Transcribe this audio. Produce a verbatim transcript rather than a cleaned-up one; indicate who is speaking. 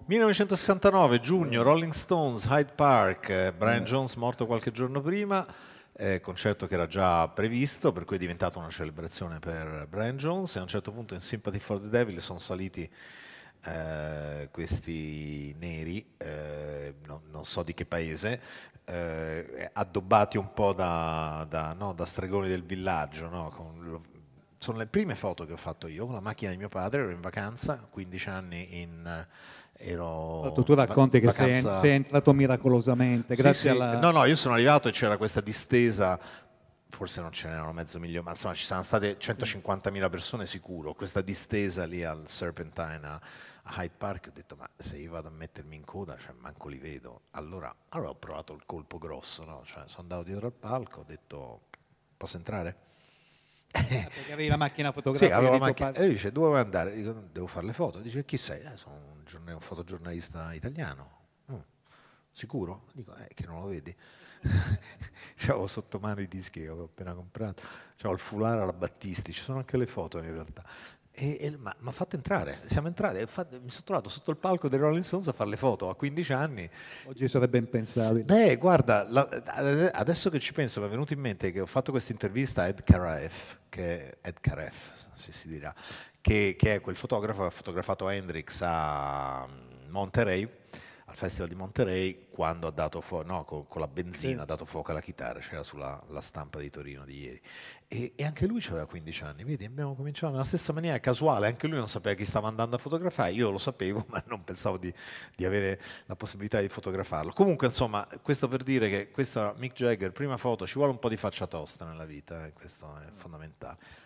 Speaker 1: millenovecentosessantanove, giugno, Rolling Stones, Hyde Park, eh, Brian Jones morto qualche giorno prima, eh, concerto che era già previsto, per cui è diventata una celebrazione per Brian Jones, e a un certo punto in Sympathy for the Devil sono saliti eh, questi neri, eh, non, non so di che paese, eh, addobbati un po' da, da, no, da stregoni del villaggio, no, con lo- sono le prime foto che ho fatto io con la macchina di mio padre, ero in vacanza, quindici anni in...
Speaker 2: Tra
Speaker 1: ero
Speaker 2: l'altro tu
Speaker 1: in va-
Speaker 2: racconti
Speaker 1: in
Speaker 2: che sei,
Speaker 1: vacanza...
Speaker 2: sei entrato miracolosamente,
Speaker 1: Sì,
Speaker 2: grazie
Speaker 1: sì.
Speaker 2: alla...
Speaker 1: No, no, io sono arrivato e c'era questa distesa, forse non ce n'erano mezzo milione, ma insomma ci saranno state centocinquantamila persone sicuro, questa distesa lì al Serpentine a, a Hyde Park, ho detto ma se io vado a mettermi in coda, cioè manco li vedo. Allora, allora ho provato il colpo grosso, no? Cioè, sono andato dietro al palco, ho detto posso entrare?
Speaker 2: Ah, perché avevi la macchina
Speaker 1: Sì,
Speaker 2: fotografica
Speaker 1: avevo la
Speaker 2: di tuo
Speaker 1: macchina.
Speaker 2: padre.
Speaker 1: E lui dice, dove vuoi andare? Dico, devo fare le foto. Dice, chi sei? "Eh, sono un, giorna- un fotogiornalista italiano. "Mm, sicuro? Dico, eh, che non lo vedi? C'avevo sotto mano i dischi che avevo appena comprato. C'avevo il foulard alla Battisti, ci sono anche le foto in realtà. E, e- ma mi ha fatto entrare, siamo entrati, e fa- mi sono trovato sotto il palco dei Rolling Stones a fare le foto a quindici anni.
Speaker 2: Oggi sarebbe impensabile.
Speaker 1: Beh, guarda, la- adesso che ci penso, mi è venuto in mente che ho fatto questa intervista a Ed Karaf, che Ed Karaf, se si dirà, che, che è quel fotografo che ha fotografato Hendrix a Monterey, al Festival di Monterey, quando ha dato fuoco, no, con, con la benzina
Speaker 2: Sì.
Speaker 1: ha dato fuoco alla chitarra, c'era sulla la stampa di Torino di ieri. E, e anche lui aveva quindici anni, vedi, abbiamo cominciato nella stessa maniera, casuale, anche lui non sapeva chi stava andando a fotografare, io lo sapevo, ma non pensavo di, di avere la possibilità di fotografarlo. Comunque, insomma, questo per dire che questa Mick Jagger, prima foto, ci vuole un po' di faccia tosta nella vita, eh, questo è fondamentale.